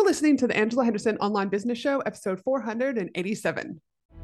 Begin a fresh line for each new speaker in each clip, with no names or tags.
listening to the Angela Henderson Online Business Show, episode 487.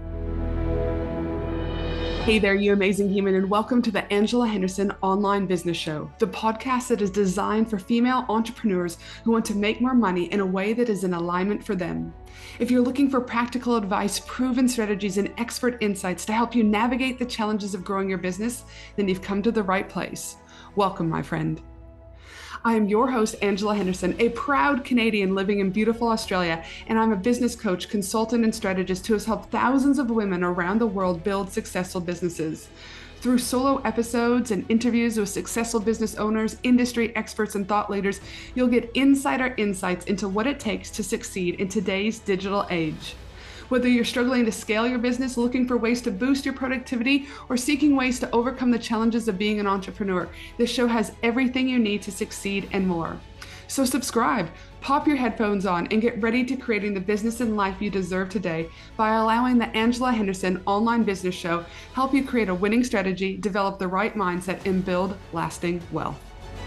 Hey there, you amazing human, and welcome to the Angela Henderson Online Business Show, the podcast that is designed for female entrepreneurs who want to make more money in a way that is in alignment for them. If you're looking for practical advice, proven strategies, and expert insights to help you navigate the challenges of growing your business, then you've come to the right place. Welcome, my friend. I am your host, Angela Henderson, a proud Canadian living in beautiful Australia, and I'm a business coach, consultant, and strategist who has helped thousands of women around the world build successful businesses. Through solo episodes and interviews with successful business owners, industry experts, and thought leaders, you'll get insider insights into what it takes to succeed in today's digital age. Whether you're struggling to scale your business, looking for ways to boost your productivity, or seeking ways to overcome the challenges of being an entrepreneur, this show has everything you need to succeed and more. So subscribe, pop your headphones on, and get ready to creating the business and life you deserve today by allowing the Angela Henderson Online Business Show help you create a winning strategy, develop the right mindset, and build lasting wealth.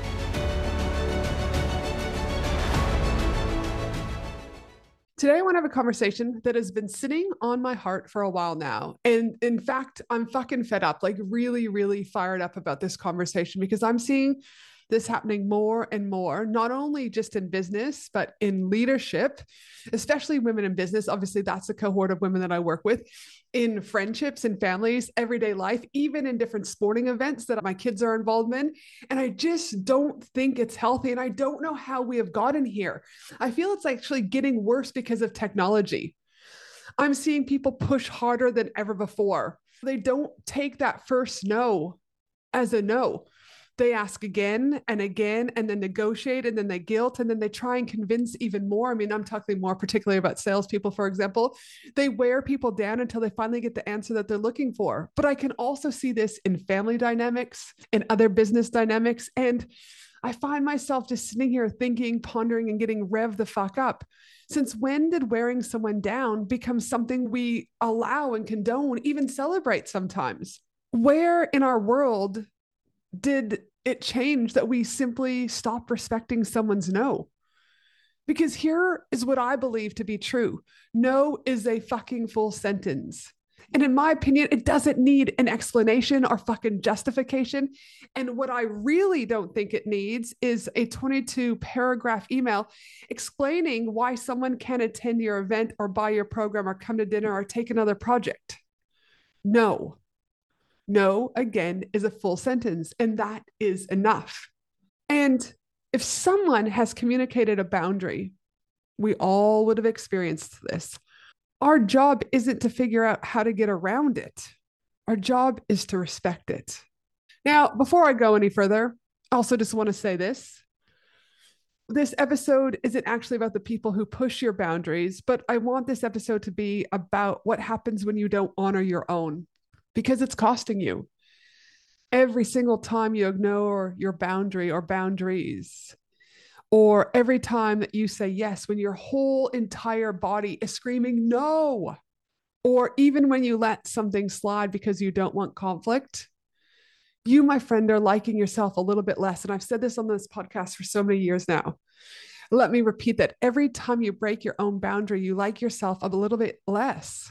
Today, I want to have a conversation that has been sitting on my heart for a while now. And in fact, I'm fucking fed up, like really, really fired up about this conversation because I'm seeing this happening more and more, not only just in business, but in leadership, especially women in business. Obviously, that's a cohort of women that I work with, in friendships and families, everyday life, even in different sporting events that my kids are involved in. And I just don't think it's healthy. And I don't know how we have gotten here. I feel it's actually getting worse because of technology. I'm seeing people push harder than ever before. They don't take that first no as a no. They ask again and again, and then negotiate, and then they guilt, and then they try and convince even more. I mean, I'm talking more particularly about salespeople, for example. They wear people down until they finally get the answer that they're looking for. But I can also see this in family dynamics and other business dynamics. And I find myself just sitting here thinking, pondering, and getting revved the fuck up. Since when did wearing someone down become something we allow and condone, even celebrate sometimes? Where in our world did it change that we simply stop respecting someone's no? Because here is what I believe to be true. No is a fucking full sentence. And in my opinion, it doesn't need an explanation or fucking justification. And what I really don't think it needs is a 22 paragraph email explaining why someone can't attend your event or buy your program or come to dinner or take another project. No. No, again, is a full sentence, and that is enough. And if someone has communicated a boundary, we all would have experienced this. Our job isn't to figure out how to get around it. Our job is to respect it. Now, before I go any further, I also just want to say this. This episode isn't actually about the people who push your boundaries, but I want this episode to be about what happens when you don't honor your own, because it's costing you. Every single time you ignore your boundary or boundaries, or every time that you say yes when your whole entire body is screaming no, or even when you let something slide because you don't want conflict, you, my friend, are liking yourself a little bit less. And I've said this on this podcast for so many years now. Let me repeat that. Every time you break your own boundary, you like yourself a little bit less.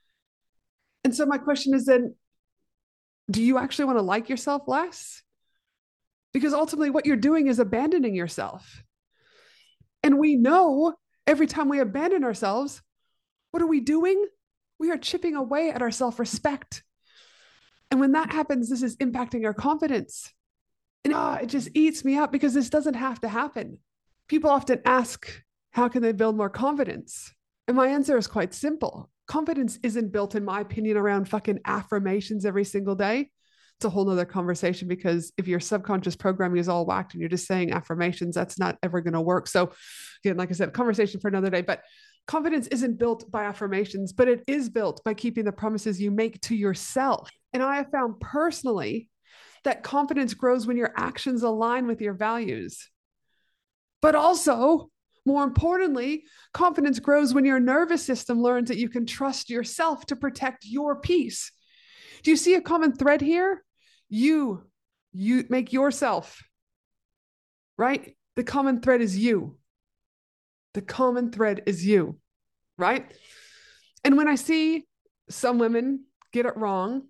And so my question is then, do you actually want to like yourself less? Because ultimately what you're doing is abandoning yourself. And we know every time we abandon ourselves, what are we doing? We are chipping away at our self-respect. And when that happens, this is impacting our confidence. And it just eats me up because this doesn't have to happen. People often ask, how can they build more confidence? And my answer is quite simple. Confidence isn't built, in my opinion, around fucking affirmations every single day. It's a whole nother conversation, because if your subconscious programming is all whacked and you're just saying affirmations, that's not ever going to work. So again, like I said, conversation for another day, but confidence isn't built by affirmations, but it is built by keeping the promises you make to yourself. And I have found personally that confidence grows when your actions align with your values. But also, more importantly, confidence grows when your nervous system learns that you can trust yourself to protect your peace. Do you see a common thread here? You make yourself, right? The common thread is you. The common thread is you, right? And when I see some women get it wrong,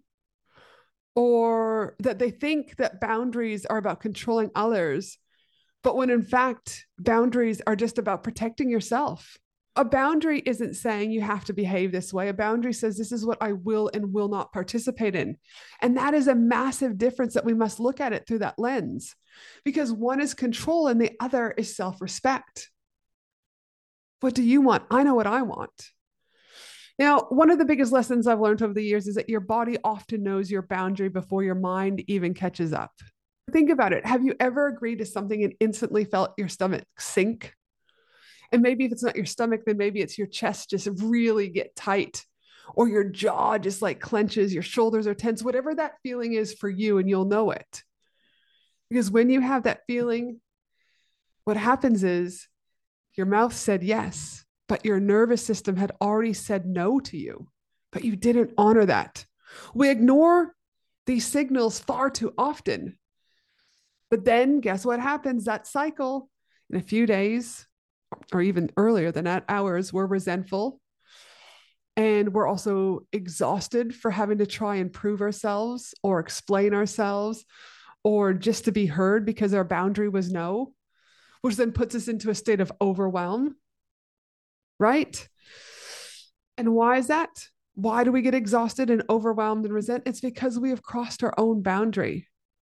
or that they think that boundaries are about controlling others, but when in fact, boundaries are just about protecting yourself. A boundary isn't saying you have to behave this way. A boundary says this is what I will and will not participate in. And that is a massive difference that we must look at it through that lens, because one is control and the other is self respect. What do you want? I know what I want. Now, one of the biggest lessons I've learned over the years is that your body often knows your boundary before your mind even catches up. Think about it. Have you ever agreed to something and instantly felt your stomach sink? And maybe if it's not your stomach, then maybe it's your chest just really get tight, or your jaw just like clenches, your shoulders are tense, whatever that feeling is for you, and you'll know it. Because when you have that feeling, what happens is your mouth said yes, but your nervous system had already said no to you, but you didn't honor that. We ignore these signals far too often. But then guess what happens? That cycle in a few days, or even earlier than that, hours, we're resentful. And we're also exhausted for having to try and prove ourselves or explain ourselves or just to be heard because our boundary was no, which then puts us into a state of overwhelm, right? And why is that? Why do we get exhausted and overwhelmed and resent? It's because we have crossed our own boundary.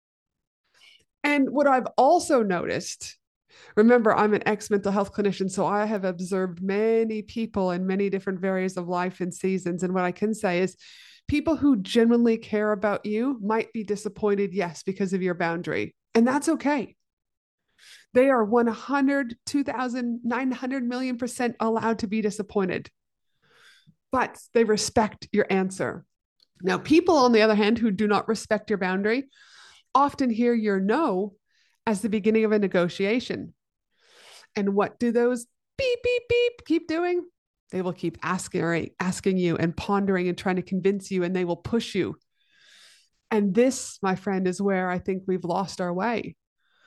And what I've also noticed, remember, I'm an ex mental health clinician, so I have observed many people in many different areas of life and seasons. And what I can say is, people who genuinely care about you might be disappointed, yes, because of your boundary. And that's okay. They are 100, 2,000, 900 million% allowed to be disappointed, but they respect your answer. Now, people, on the other hand, who do not respect your boundary often hear your no as the beginning of a negotiation. And what do those beep, beep, beep keep doing? They will keep asking you and pondering and trying to convince you, and they will push you. And this, my friend, is where I think we've lost our way.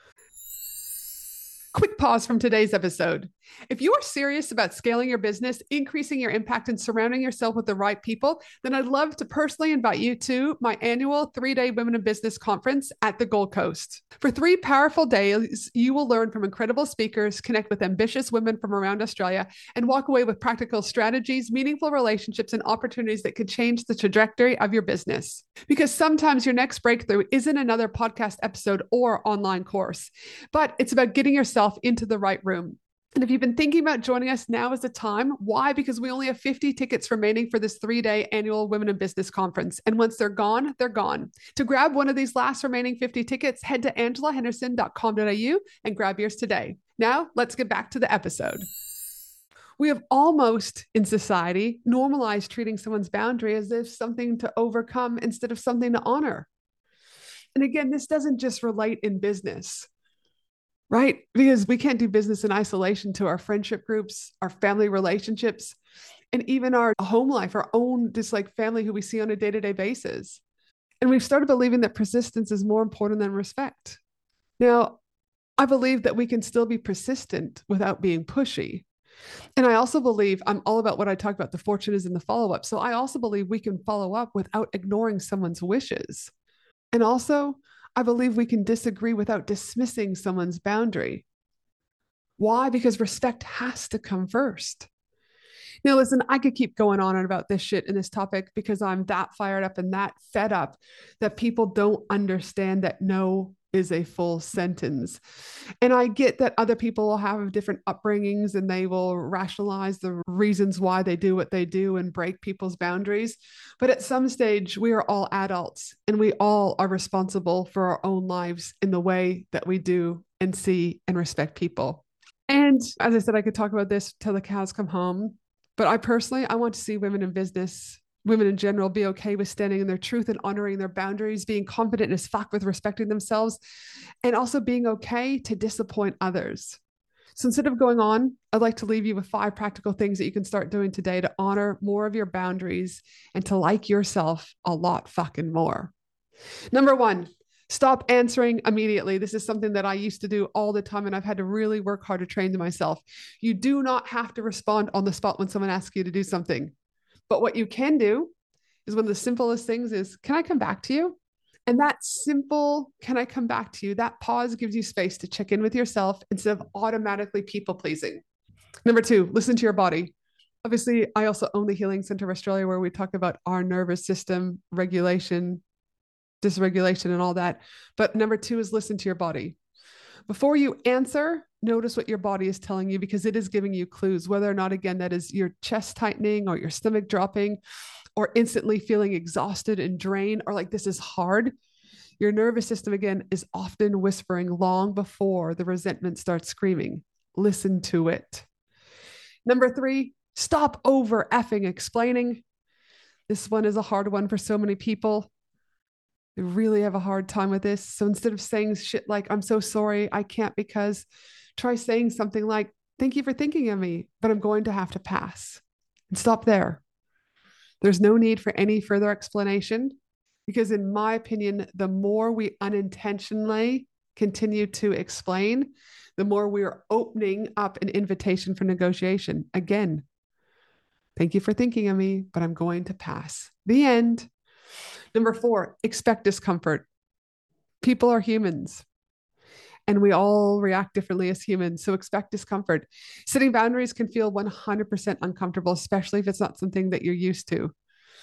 Quick pause from today's episode. If you are serious about scaling your business, increasing your impact, and surrounding yourself with the right people, then I'd love to personally invite you to my annual 3-day Women in Business conference at the Gold Coast. For 3 powerful days, you will learn from incredible speakers, connect with ambitious women from around Australia, and walk away with practical strategies, meaningful relationships, and opportunities that could change the trajectory of your business. Because sometimes your next breakthrough isn't another podcast episode or online course, but it's about getting yourself into the right room. And if you've been thinking about joining us, now is the time. Why? Because we only have 50 tickets remaining for this 3-day annual Women in Business conference. And once they're gone, they're gone. To grab one of these last remaining 50 tickets, head to angelahenderson.com.au and grab yours today. Now, let's get back to the episode. We have almost, in society, normalized treating someone's boundary as if something to overcome instead of something to honor. And again, this doesn't just relate in business, right? Because we can't do business in isolation to our friendship groups, our family relationships, and even our home life, our own just like family who we see on a day-to-day basis. And we've started believing that persistence is more important than respect. Now, I believe that we can still be persistent without being pushy. And I also believe, I'm all about what I talk about, the fortune is in the follow-up. So I also believe we can follow up without ignoring someone's wishes. And also, I believe we can disagree without dismissing someone's boundary. Why? Because respect has to come first. Now, listen, I could keep going on about this shit in this topic because I'm that fired up and that fed up that people don't understand that no is a full sentence. And I get that other people will have different upbringings and they will rationalize the reasons why they do what they do and break people's boundaries. But at some stage, we are all adults and we all are responsible for our own lives in the way that we do and see and respect people. And as I said, I could talk about this till the cows come home. But I want to see women in business, women in general, be okay with standing in their truth and honoring their boundaries, being confident as fuck with respecting themselves, and also being okay to disappoint others. So instead of going on, I'd like to leave you with 5 practical things that you can start doing today to honor more of your boundaries and to like yourself a lot fucking more. Number 1, Stop answering immediately. This is something that I used to do all the time, and I've had to really work hard to train to myself. You do not have to respond on the spot when someone asks you to do something. But what you can do is one of the simplest things is, can I come back to you? And that simple, can I come back to you? That pause gives you space to check in with yourself instead of automatically people pleasing. Number two, listen to your body. Obviously, I also own the Healing Center of Australia, where we talk about our nervous system regulation, dysregulation, and all that. But number two is listen to your body. Before you answer, notice what your body is telling you, because it is giving you clues, whether or not, again, that is your chest tightening or your stomach dropping or instantly feeling exhausted and drained, or like this is hard. Your nervous system, again, is often whispering long before the resentment starts screaming. Listen to it. Number three, stop over effing explaining. This one is a hard one for so many people. They really have a hard time with this. So instead of saying shit like, I'm so sorry, I can't because, try saying something like, thank you for thinking of me, but I'm going to have to pass. And stop there. There's no need for any further explanation, because in my opinion, the more we unintentionally continue to explain, the more we are opening up an invitation for negotiation. Again, thank you for thinking of me, but I'm going to pass. The end. Number four, expect discomfort. People are humans and we all react differently as humans. So expect discomfort. Setting boundaries can feel 100% uncomfortable, especially if it's not something that you're used to.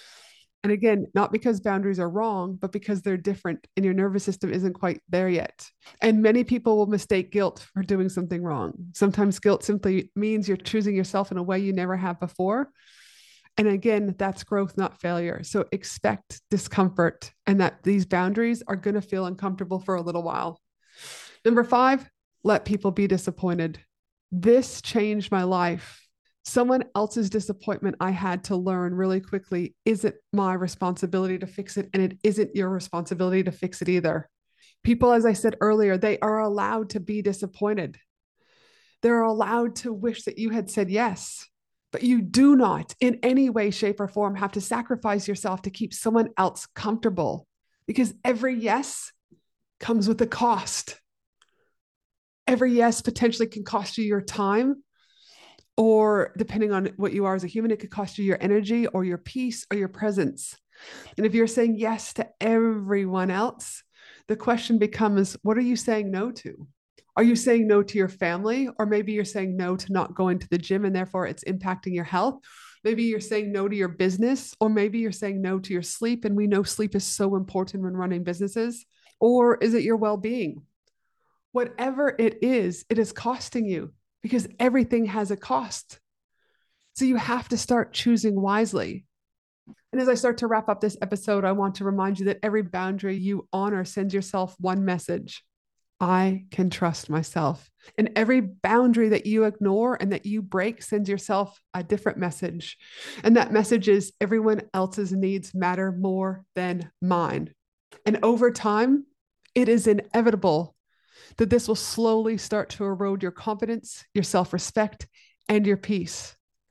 And again, not because boundaries are wrong, but because they're different and your nervous system isn't quite there yet. And many people will mistake guilt for doing something wrong. Sometimes guilt simply means you're choosing yourself in a way you never have before. And again, that's growth, not failure. So expect discomfort and that these boundaries are going to feel uncomfortable for a little while. Number five, let people be disappointed. This changed my life. Someone else's disappointment, I had to learn really quickly, isn't my responsibility to fix it. And it isn't your responsibility to fix it either. People, as I said earlier, they are allowed to be disappointed. They're allowed to wish that you had said yes. But you do not, in any way, shape, or form, have to sacrifice yourself to keep someone else comfortable, because every yes comes with a cost. Every yes potentially can cost you your time, or depending on what you are as a human, it could cost you your energy or your peace or your presence. And if you're saying yes to everyone else, the question becomes, what are you saying no to? Are you saying no to your family? Or maybe you're saying no to not going to the gym and therefore it's impacting your health. Maybe you're saying no to your business, or maybe you're saying no to your sleep. And we know sleep is so important when running businesses. Or is it your well-being? Whatever it is costing you, because everything has a cost. So you have to start choosing wisely. And as I start to wrap up this episode, I want to remind you that every boundary you honor sends yourself one message: I can trust myself. And every boundary that you ignore and that you break sends yourself a different message. And that message is, everyone else's needs matter more than mine. And over time, it is inevitable that this will slowly start to erode your confidence, your self-respect, and your peace.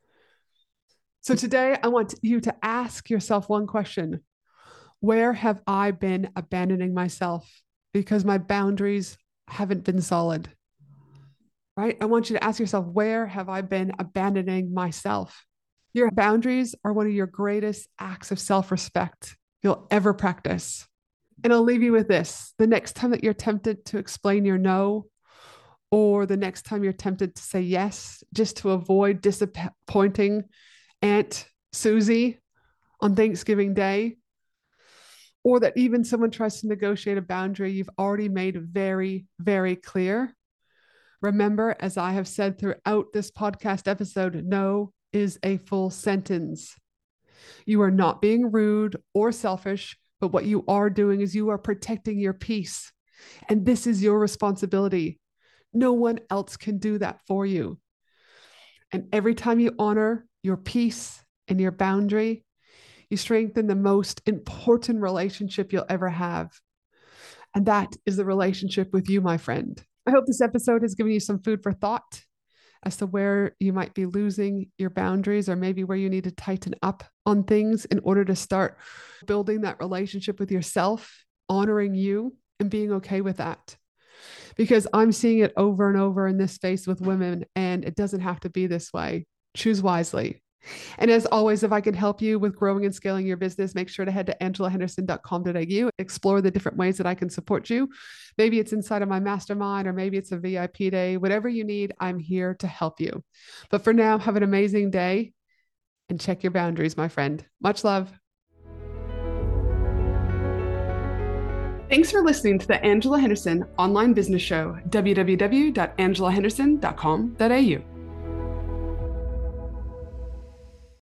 So today, I want you to ask yourself one question: where have I been abandoning myself because my boundaries haven't been solid? Right? I want you to ask yourself, where have I been abandoning myself? Your boundaries are one of your greatest acts of self-respect you'll ever practice. And I'll leave you with this: the next time that you're tempted to explain your no, or the next time you're tempted to say yes, just to avoid disappointing Aunt Susie on Thanksgiving Day, or that even someone tries to negotiate a boundary you've already made very, very clear, remember, as I have said throughout this podcast episode, no is a full sentence. You are not being rude or selfish, but what you are doing is you are protecting your peace. And this is your responsibility. No one else can do that for you. And every time you honor your peace and your boundary, you strengthen the most important relationship you'll ever have. And that is the relationship with you, my friend. I hope this episode has given you some food for thought as to where you might be losing your boundaries, or maybe where you need to tighten up on things in order to start building that relationship with yourself, honoring you. and being okay with that. Because I'm seeing it over and over in this space with women, and it doesn't have to be this way. Choose wisely. And as always, if I can help you with growing and scaling your business, make sure to head to angelahenderson.com.au, explore the different ways that I can support you. Maybe it's inside of my mastermind, or maybe it's a VIP day, whatever you need, I'm here to help you. But for now, have an amazing day and check your boundaries, my friend. Much love. Thanks for listening to the Angela Henderson Online Business Show, www.angelahenderson.com.au.